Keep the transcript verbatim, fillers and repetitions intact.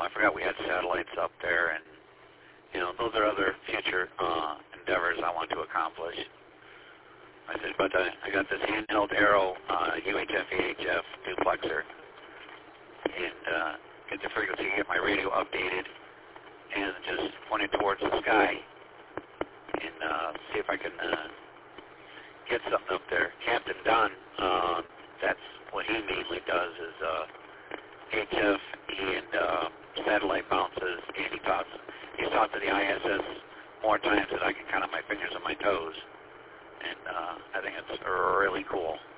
I forgot we had satellites up there, and, you know, those are other future uh, endeavors I want to accomplish. I said, but uh, I got this handheld Aero uh, U H F A H F duplexer, and uh, get the frequency, get my radio updated, and just point it towards the sky, and uh, see if I can uh, get something up there. Captain Dunn, uh, that's what he mainly does is uh, H F and uh, satellite bounces, and he talks, he's talked to the I S S more times than I can count on my fingers and my toes. And uh, I think it's really cool.